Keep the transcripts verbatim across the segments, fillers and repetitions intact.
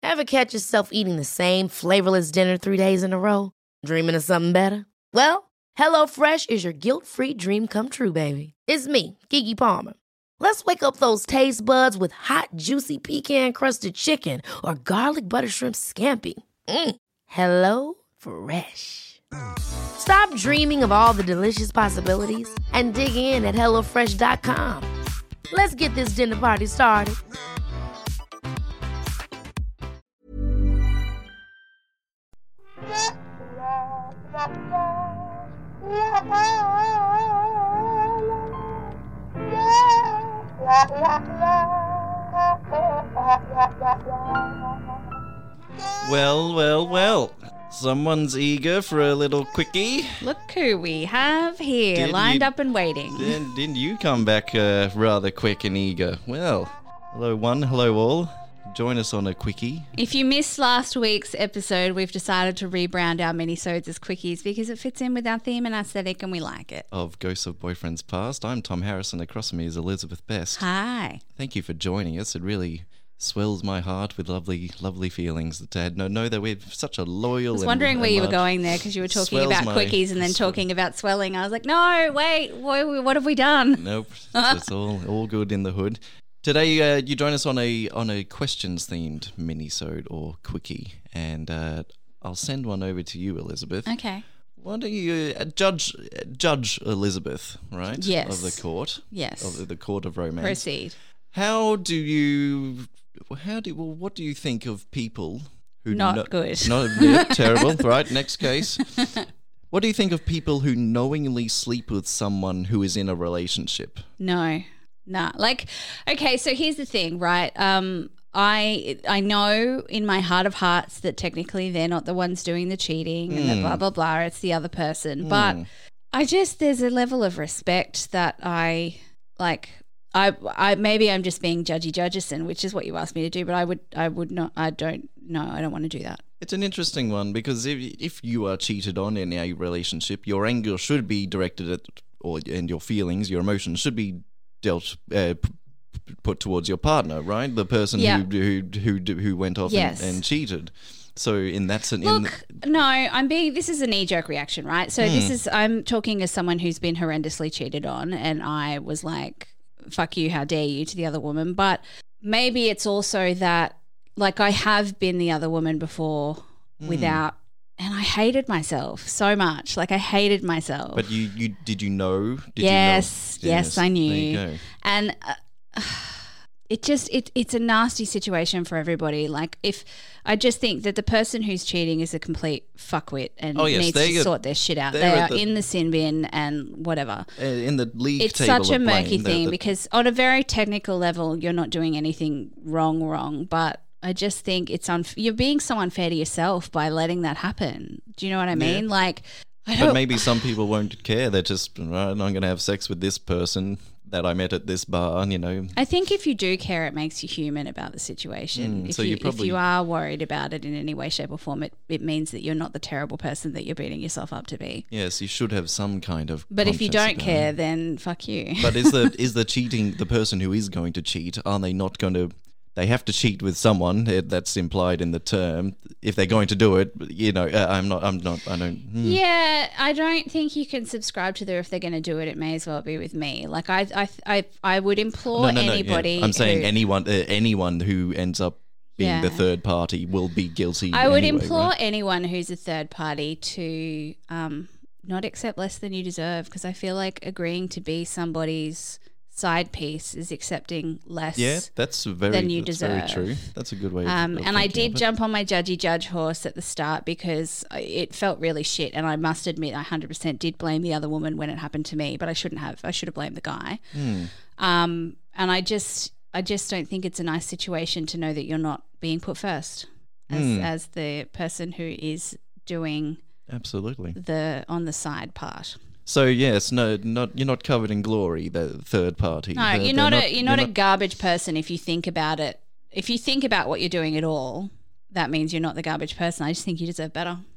Ever catch yourself eating the same flavorless dinner three days in a row? Dreaming of something better? Well, HelloFresh is your guilt-free dream come true, baby. It's me, Keke Palmer. Let's wake up those taste buds with hot, juicy pecan-crusted chicken or garlic butter shrimp scampi. Mm. Hello Fresh. Stop dreaming of all the delicious possibilities and dig in at hello fresh dot com. Let's get this dinner party started. Well, well, well. Someone's eager for a little quickie. Look who we have here, Didn't lined you- up and waiting. Didn't, didn't you come back uh, rather quick and eager? Well, hello one, hello all. Join us on a quickie. If you missed last week's episode, we've decided to rebrand our minisodes as quickies because it fits in with our theme and aesthetic and we like it. Of Ghosts of Boyfriends Past, I'm Tom Harrison. Across from me is Elizabeth Best. Hi. Thank you for joining us. It really swells my heart with lovely, lovely feelings to had no know that we're such a loyal. I was and- wondering and where you were large- going there because you were talking Swells about my- quickies and then talking about swelling. I was like, no, wait, what, what have we done? Nope, it's all all good in the hood. Today, uh, you join us on a on a questions themed minisode or quickie, and uh, I'll send one over to you, Elizabeth. Okay. Why don't you uh, judge Judge Elizabeth, right? Yes. Of the court. Yes. Of the court of romance. Proceed. How do you? How do? Well, what do you think of people who Not kno- good. Not yeah, terrible. Right. Next case. What do you think of people who knowingly sleep with someone who is in a relationship? No. Nah. Like, okay, so here's the thing, right? Um, I I know in my heart of hearts that technically they're not the ones doing the cheating and the blah, blah, blah. It's the other person. Mm. But I just, there's a level of respect that I, like, I, I maybe I'm just being judgy judgeson, which is what you asked me to do, but I would, I would not, I don't, no, I don't want to do that. It's an interesting one because if if you are cheated on in a relationship, your anger should be directed at, or and your feelings, your emotions should be dealt uh, p- put towards your partner, right? The person Yeah. who, who who who went off Yes. and, and cheated. So in that sense, Look, no, I'm being, this is a knee-jerk reaction, right? So this is, I'm talking as someone who's been horrendously cheated on and I was like, fuck you, how dare you to the other woman. But maybe it's also that, like, I have been the other woman before without, and I hated myself so much. Like, I hated myself. but you you did you know? Did yes, you know? yes, I knew. There you go. And uh, it just, it it's a nasty situation for everybody. Like, if I just think that the person who's cheating is a complete fuckwit and Oh, yes, needs they to get- sort their shit out. They they're are at the- in the sin bin and whatever. Uh, in the league It's table such a of murky blame, the- thing the- because on a very technical level, you're not doing anything wrong, wrong. But I just think it's unf- you're being so unfair to yourself by letting that happen. Do you know what I mean? Like, I But don't. maybe some people won't care. They're just, right, I'm going to have sex with this person that I met at this bar, you know. I think if you do care, it makes you human about the situation. Mm, if, so you, you if probably- you are worried about it in any way, shape, or form, it, it means that you're not the terrible person that you're beating yourself up to be. Yes, you should have some kind of But if you conscience don't about care, it. then fuck you. But is the is the cheating, the person who is going to cheat, are they not going to, they have to cheat with someone, eh, that's implied in the term, if they're going to do it, you know, uh, I'm not, I'm not, I don't, hmm. Yeah, I don't think you can subscribe to the if they're going to do it, it may as well be with me. Like, I I, I, I would implore No, no, no, yeah. anybody. I'm saying who- anyone, uh, anyone who ends up being the Yeah. third party will be guilty. I would anyway, implore right? anyone who's a third party to um, not accept less than you deserve, because I feel like agreeing to be somebody's side piece is accepting less. Yeah, that's very, than you that's very deserve. true. That's a good way of, Um, of and I thinking did of it. jump on my judgy judge horse at the start because I- it felt really shit. And I must admit, I one hundred percent did blame the other woman when it happened to me, but I shouldn't have. I should have blamed the guy. Hmm. Um, and I just, I just don't think it's a nice situation to know that you're not being put first as, Hmm. as the person who is doing Absolutely. the on the side part. So yes, no, not you're not covered in glory. The third party. No, They're- you're they're not, a you're not a garbage person if you think about it. If you think about what you're doing at all, that means you're not the garbage person. I just think you deserve better.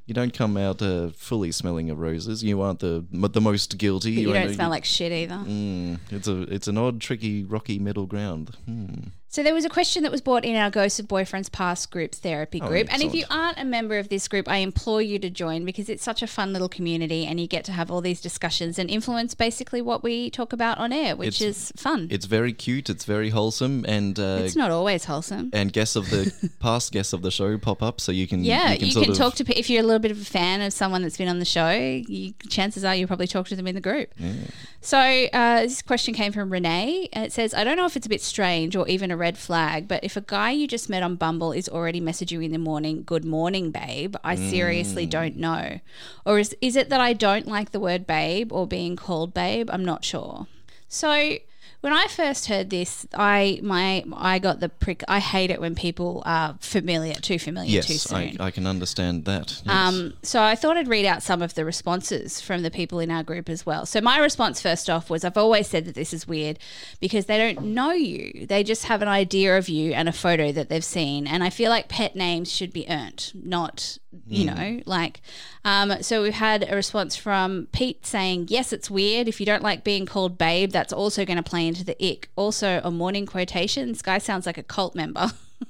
You don't come out uh, fully smelling of roses. You aren't the the most guilty. But you, You don't ain't- smell like shit either. Mm, it's a it's an odd, tricky, rocky middle ground. Hmm. So there was a question that was brought in our Ghosts of Boyfriends Past group therapy Oh, group. And if you excellent. aren't a member of this group, I implore you to join because it's such a fun little community and you get to have all these discussions and influence basically what we talk about on air, which It's- is fun. It's very cute. It's very wholesome, and uh, It's not always wholesome. and guests of the past guests of the show pop up, so you can Yeah, you can, you sort can of, talk to pe- if you're a little bit of a fan of someone that's been on the show. You, chances are you'll probably talk to them in the group. So uh, this question came from Renee, and it says, "I don't know if it's a bit strange or even a red flag, but if a guy you just met on Bumble is already messaging you in the morning, 'Good morning, babe,' I seriously don't know. Or is is it that I don't like the word babe or being called babe? I'm not sure." So when I first heard this, I my I got the prick. I hate it when people are familiar, too familiar, too Yes, soon. I, I can understand that. Yes. Um, so I thought I'd read out some of the responses from the people in our group as well. So my response first off was, I've always said that this is weird because they don't know you. They just have an idea of you and a photo that they've seen. And I feel like pet names should be earned, not, you know, like, um, so we've had a response from Pete saying, yes, it's weird. If you don't like being called babe, that's also going to play into the ick. Also a morning quotation. This guy sounds like a cult member.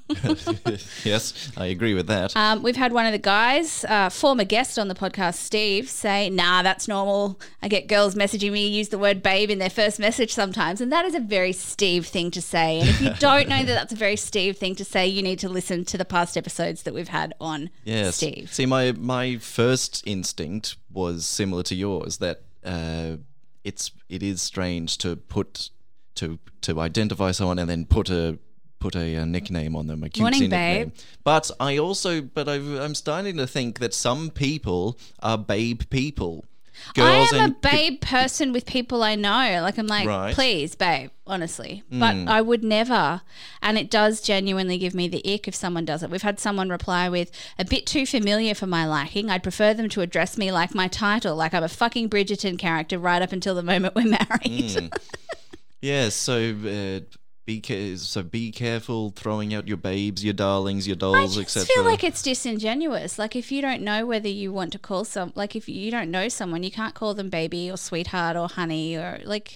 Yes, I agree with that. Um, we've had one of the guys, uh, former guest on the podcast, Steve, say, nah, that's normal. I get girls messaging me use the word babe in their first message sometimes. And that is a very Steve thing to say. And if you don't know that that's a very Steve thing to say, you need to listen to the past episodes that we've had on Yes. Steve. See, my my first instinct was similar to yours, that uh, it's it is strange to put to to identify someone and then put a put a, uh nickname on them, a cutesy Morning, nickname. babe. But I also, but I've, I'm starting to think that some people are babe people. Girls I am and a babe person with people I know. Like, I'm like, Right. please, babe, honestly. But I would never. And it does genuinely give me the ick if someone does it. We've had someone reply with, a bit too familiar for my liking. I'd prefer them to address me like my title, like I'm a fucking Bridgerton character right up until the moment we're married. Yeah, so uh, be ca- so be careful throwing out your babes, your darlings, your I dolls, just et cetera. feel like it's disingenuous. Like, if you don't know whether you want to call some, like if you don't know someone, you can't call them baby or sweetheart or honey or like,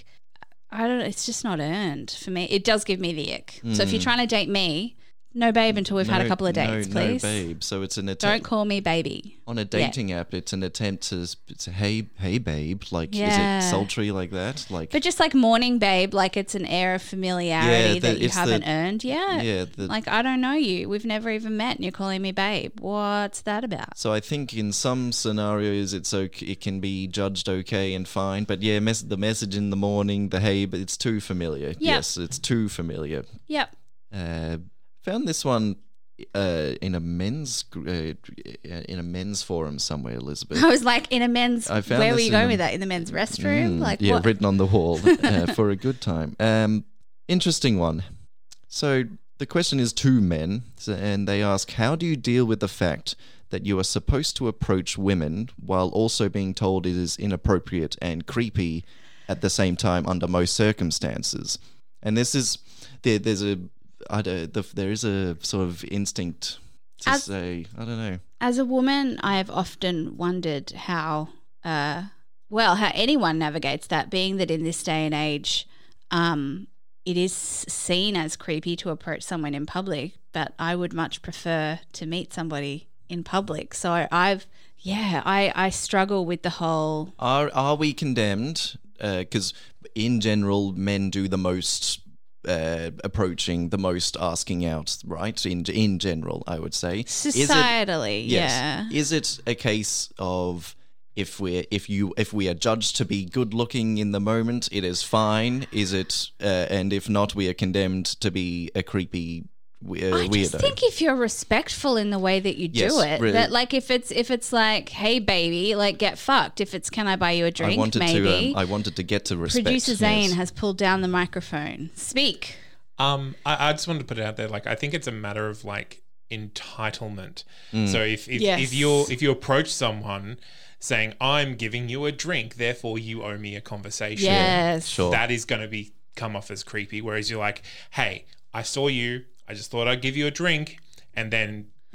I don't know. It's just not earned for me. It does give me the ick. So if you're trying to date me, no babe until we've had a No- couple of no- dates, no, please. babe. So it's an Don't attempt call me baby. on a dating app. It's an attempt to s- it's a, hey hey babe, like Yeah. is it sultry like that? Like But just like morning babe, like it's an air of familiarity Yeah, the- that you it's the- haven't earned. Yeah. yeah. The, Like, I don't know you. We've never even met and you're calling me babe. What's that about? so I think in some scenarios it's okay, it can be judged okay and fine. But yeah, mes- the message in the morning, the hey, but it's too familiar. Yes, it's too familiar. Yep. Uh, found this one uh, in a men's gr- uh, in a men's forum somewhere, Elizabeth. I was like, in a men's, I found where were this you in going a- with that? In the men's restroom? Mm, like, yeah, what? written on the wall uh, for a good time. Um, interesting one. So the question is two men, so- and they ask, how do you deal with the fact that you are supposed to approach women while also being told it is inappropriate and creepy at the same time under most circumstances? And this is there. There's a I don't, the, there is a sort of instinct to As- say, I don't know. As a woman, I have often wondered how, uh, well, how anyone navigates that, being that in this day and age, um, it is seen as creepy to approach someone in public, but I would much prefer to meet somebody in public. So I've, yeah, I, I struggle with the whole, Are are we condemned? Because in general, men do the most uh, approaching, the most asking out, right? In in general, I would say. Is it- societally, yes. yeah. Is it a case of if we if you if we are judged to be good looking in the moment, it is fine? Is it? Uh, and if not, we are condemned to be a creepy we- uh, I weirdo. just think if you're respectful in the way that you do Yes, it, really. that like if it's if it's like, hey baby, like get fucked. If it's can I buy you a drink, I wanted maybe. to. Um, I wanted to get to respect. Producer Zane yes. has pulled down the microphone. Speak. Um, I, I just wanted to put it out there. Like, I think it's a matter of like entitlement. So if if, Yes. if you if you approach someone saying, "I'm giving you a drink, therefore you owe me a conversation," Yes. Sure. that is going to be come off as creepy. Whereas you're like, "Hey, I saw you. I just thought I'd give you a drink," and then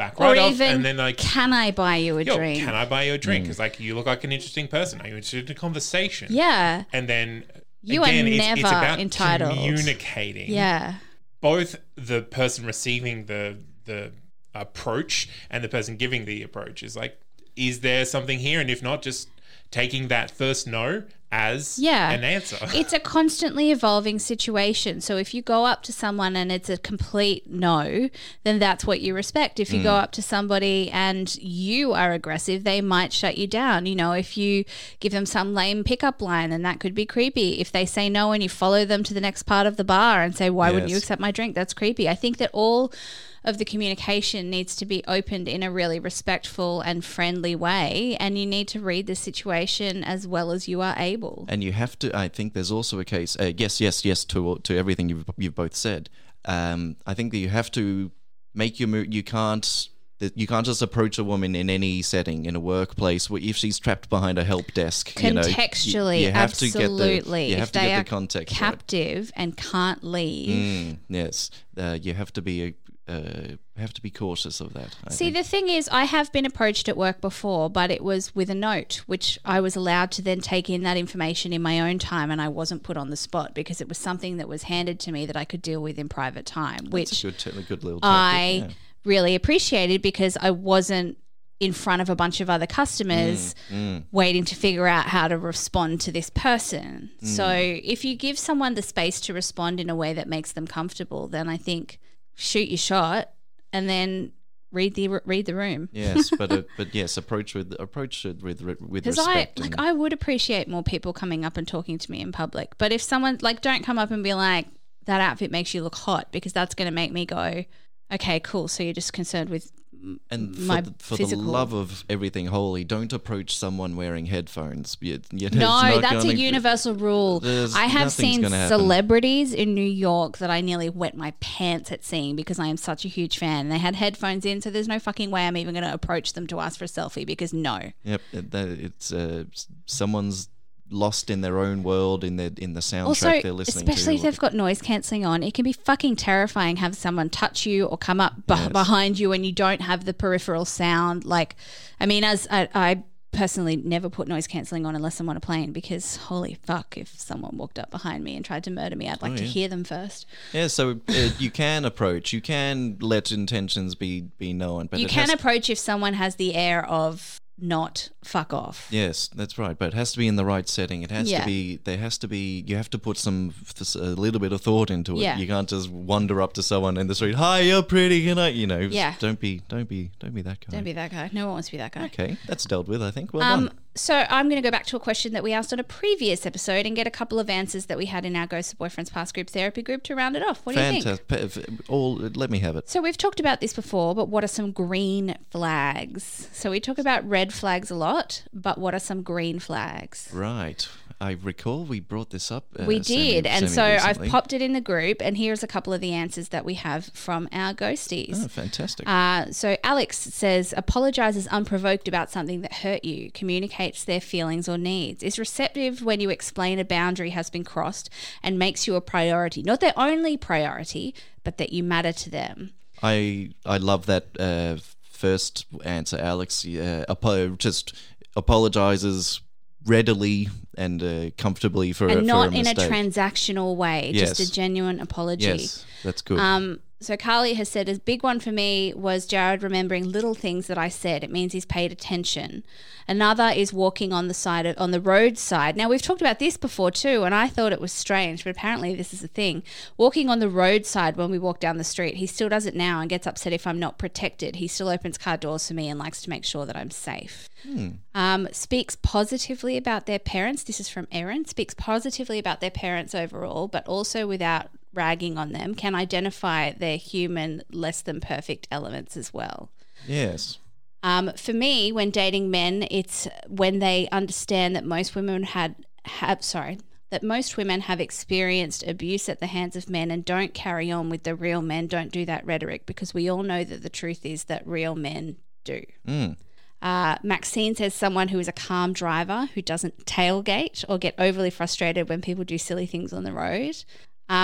back Or right off, even, and then like, can I buy you a yo, drink? can I buy you a drink? Because like you look like an interesting person. Are you interested in a conversation? Yeah. And then You again, are it's, never it's about entitled. communicating. Yeah. Both the person receiving the the approach and the person giving the approach is like, is there something here? And if not, just taking that first no as Yeah. an answer. It's a constantly evolving situation. So if you go up to someone and it's a complete no, then that's what you respect. If you go up to somebody and you are aggressive, they might shut you down. You know, if you give them some lame pickup line, then that could be creepy. If they say no and you follow them to the next part of the bar and say, why wouldn't you Yes. accept my drink? That's creepy. I think that all of the communication needs to be opened in a really respectful and friendly way, and you need to read the situation as well as you are able. And you have to. I think there's also a case. Uh, yes, yes, yes to to everything you've you've both said. Um, I think that you have to make your move. You can't. that You can't just approach a woman in any setting, in a workplace, where if she's trapped behind a help desk. You know, you- Contextually, you, have absolutely. to get the you have if to they get are the context right. captive and can't leave. Mm, yes, uh, you have to be uh, have to be cautious of that. I See, think. the thing is, I have been approached at work before, but it was with a note, which I was allowed to then take in that information in my own time, and I wasn't put on the spot because it was something that was handed to me that I could deal with in private time, That's which a good, t- a good little I tactic, really appreciated because I wasn't in front of a bunch of other customers Mm, waiting to figure out how to respond to this person. So if you give someone the space to respond in a way that makes them comfortable, then I think shoot your shot and then read the read the room. Yes, but uh, but yes, approach with approach it with with Because I respect. like and- I would appreciate more people coming up and talking to me in public. But if someone like don't come up and be like, that outfit makes you look hot, because that's gonna make me go, okay, cool. So you're just concerned with And for, my the, for physical. the love of everything holy, don't approach someone wearing headphones. You, you know, it's No, not that's gonna- a universal rule. There's- I have nothing's seen gonna happen. celebrities in New York that I nearly wet my pants at seeing because I am such a huge fan. And they had headphones in, so there's no fucking way I'm even going to approach them to ask for a selfie because no. Yep, it- that, it's uh, s- someone's lost in their own world in their in the soundtrack Also, they're listening especially if to. they've got noise cancelling on, it can be fucking terrifying have someone touch you or come up b- Yes. behind you and you don't have the peripheral sound. Like, I mean, as I, I personally never put noise cancelling on unless I'm on a plane because holy fuck, if someone walked up behind me and tried to murder me, I'd like Oh, to yeah. hear them first. Yeah, so uh, you can approach, you can let intentions be be known, but you it can has approach if someone has the air of not fuck off. Yes, that's right. But it has to be in the right setting. It has Yeah. to be. There has to be. You have to put some a little bit of thought into it. Yeah. You can't just wander up to someone in the street. Hi, you're pretty. Can I? You know. Yeah. Don't be. Don't be. Don't be that guy. Don't be that guy. No one wants to be that guy. Okay, that's dealt with. I think. Well Um, done. so I'm going to go back to a question that we asked on a previous episode and get a couple of answers that we had in our Ghost of Boyfriends Past group therapy group to round it off. What do you think? Fantastic. All. Let me have it. So we've talked about this before, but what are some green flags? So we talk about red flags a lot, but what are some green flags? Right. I recall we brought this up. Uh, We did, semi- and so I've semi-recently. popped it in the group, and here's a couple of the answers that we have from our ghosties. Oh, fantastic. Uh, so Alex says, apologizes unprovoked about something that hurt you, communicates their feelings or needs, is receptive when you explain a boundary has been crossed and makes you a priority, not their only priority, but that you matter to them. I I love that uh, first answer, Alex. Uh, apo- just apologizes readily and uh, comfortably for, And for not a in a mistake. transactional way, just Yes. a genuine apology. Yes, that's good. Um, so Carly has said, a big one for me was Jared remembering little things that I said. It means he's paid attention. Another is walking on the side of, on the road side. Now we've talked about this before too, and I thought it was strange, but apparently this is a thing. Walking on the roadside when we walk down the street. He still does it now and gets upset if I'm not protected. He still opens car doors for me and likes to make sure that I'm safe. Um, speaks positively about their parents. This is from Erin. Speaks positively about their parents overall, but also without ragging on them. Can identify their human, less than perfect elements as well. yes. Um, for me, when dating men, it's when they understand that most women had have sorry that most women have experienced abuse at the hands of men and don't carry on with the real men. Don't do that rhetoric, because we all know that the truth is that real men do. Mm. Uh, Maxine says someone who is a calm driver who doesn't tailgate or get overly frustrated when people do silly things on the road. Um,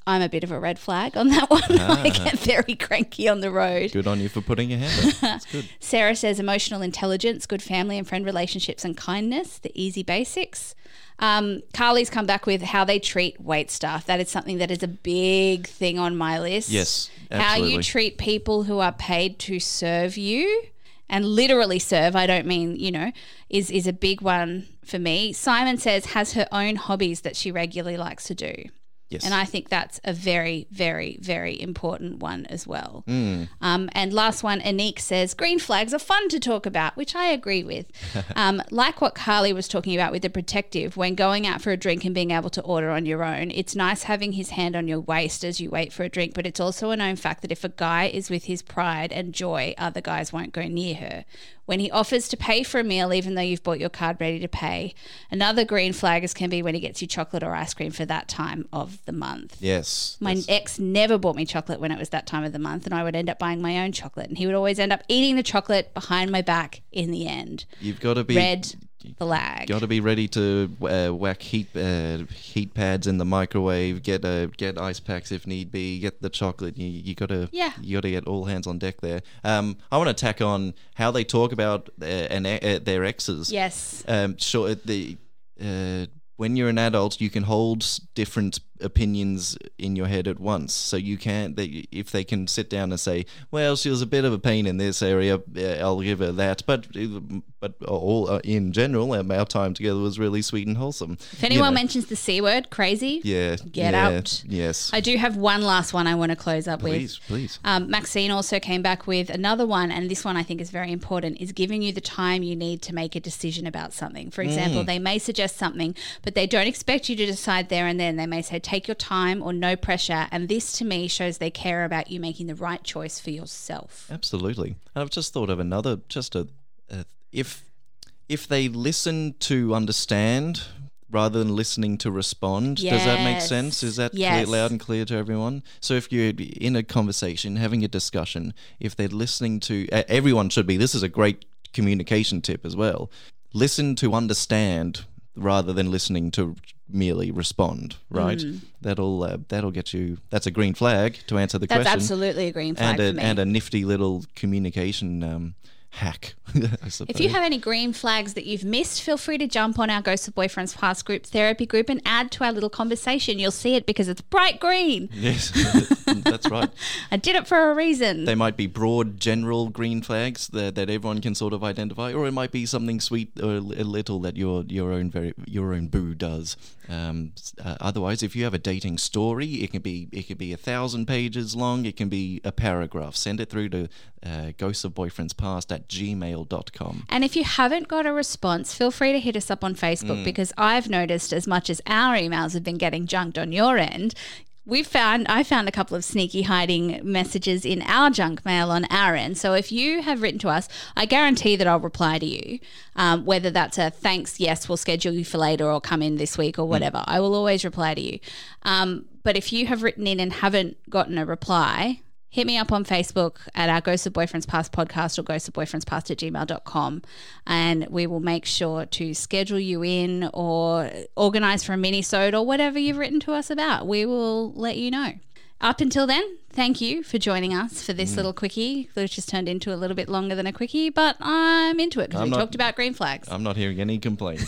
I'm a bit of a red flag on that one. Ah. I get very cranky on the road. Good on you for putting your hand up. That's good. Sarah says emotional intelligence, good family and friend relationships, and kindness, the easy basics. Um, Carly's come back with how they treat wait staff. That is something that is a big thing on my list. Yes, How absolutely. you treat people who are paid to serve you, and literally serve, I don't mean, you know, is, is a big one for me. Simon says has her own hobbies that she regularly likes to do. Yes. And I think that's a very, very, very important one as well. Mm. Um, and last one, Anique says, green flags are fun to talk about, which I agree with. um, like what Carly was talking about with the protective, when going out for a drink and being able to order on your own, it's nice having his hand on your waist as you wait for a drink, but it's also a known fact that if a guy is with his pride and joy, other guys won't go near her. When he offers to pay for a meal, even though you've bought your card ready to pay. Another green flag is can be when he gets you chocolate or ice cream for that time of the month. Yes. My that's- ex never bought me chocolate when it was that time of the month, and I would end up buying my own chocolate, and he would always end up eating the chocolate behind my back in the end. You've got to be Red flag. Got to be ready to uh, whack heat uh, heat pads in the microwave. Get uh, get ice packs if need be. Get the chocolate. You you got to Yeah. You got to get all hands on deck there. Um, I want to tack on how they talk about uh, an, uh, their exes. Yes. Um, sure. The uh, when you're an adult, you can hold s- different opinions in your head at once. So you can't. They, if they can sit down and say, "Well, she was a bit of a pain in this area. Uh, I'll give her that." But but all uh, in general, um, our time together was really sweet and wholesome. If anyone mentions the C word, crazy, yeah, get yeah, out. Yes, I do have one last one I want to close up please, with. please. Um, Maxine also came back with another one, and this one I think is very important, is giving you the time you need to make a decision about something. For example, Mm. they may suggest something, but they don't expect you to decide there and then. They may say, take your time or no pressure, and this to me shows they care about you making the right choice for yourself. Absolutely. And I've just thought of another, just a, a if if they listen to understand rather than listening to respond, does that make Yes. sense? Is that Yes. clear, loud and clear to everyone? So if you're in a conversation, having a discussion, if they're listening to, uh, everyone should be, this is a great communication tip as well, listen to understand rather than listening to merely respond, right? Mm. That'll uh, that'll get you, that's a green flag to answer the That's question. absolutely a green flag And a, for me. and a nifty little communication um, hack, I suppose. If you have any green flags that you've missed, feel free to jump on our Ghost of Boyfriends Past group therapy group and add to our little conversation. You'll see it because it's bright green. Yes, that's right. I did it for a reason. They might be broad, general green flags that, that everyone can sort of identify, or it might be something sweet or a little that your your own very your own boo does. Um, uh, otherwise, if you have a dating story, it can be it can be a thousand pages long. It can be a paragraph. Send it through to uh, ghostsofboyfriendspast at gmail dot com. And if you haven't got a response, feel free to hit us up on Facebook because I've noticed as much as our emails have been getting junked on your end, we found I found a couple of sneaky hiding messages in our junk mail on our end. So if you have written to us, I guarantee that I'll reply to you. Um, whether that's a thanks, yes, we'll schedule you for later or come in this week or whatever. I will always reply to you. Um, but if you have written in and haven't gotten a reply, hit me up on Facebook at our Ghost of Boyfriends Past podcast or ghost of boyfriends past at gmail dot com, and we will make sure to schedule you in or organise for a mini-sode or whatever you've written to us about. We will let you know. Up until then, thank you for joining us for this little quickie, which has turned into a little bit longer than a quickie, but I'm into it because I'm we not- talked about green flags. I'm not hearing any complaints.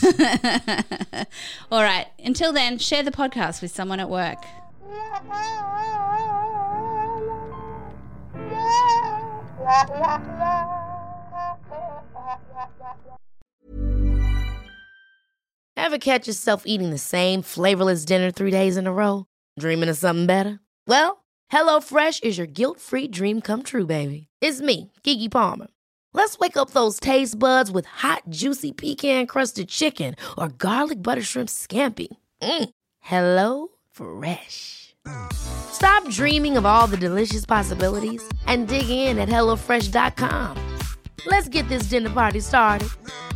All right, until then, share the podcast with someone at work. Ever catch yourself eating the same flavorless dinner three days in a row? Dreaming of something better? Well, HelloFresh is your guilt-free dream come true, baby. It's me, Keke Palmer. Let's wake up those taste buds with hot, juicy pecan-crusted chicken or garlic butter shrimp scampi. Mm. Hello Fresh. Stop dreaming of all the delicious possibilities and dig in at hello fresh dot com. Let's get this dinner party started.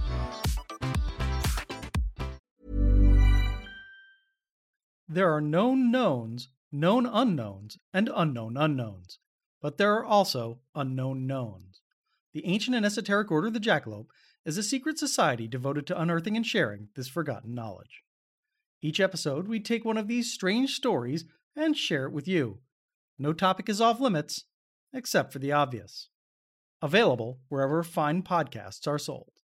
There are known knowns, known unknowns, and unknown unknowns. But there are also unknown knowns. The ancient and esoteric order of the Jackalope is a secret society devoted to unearthing and sharing this forgotten knowledge. Each episode, we take one of these strange stories and share it with you. No topic is off limits, except for the obvious. Available wherever fine podcasts are sold.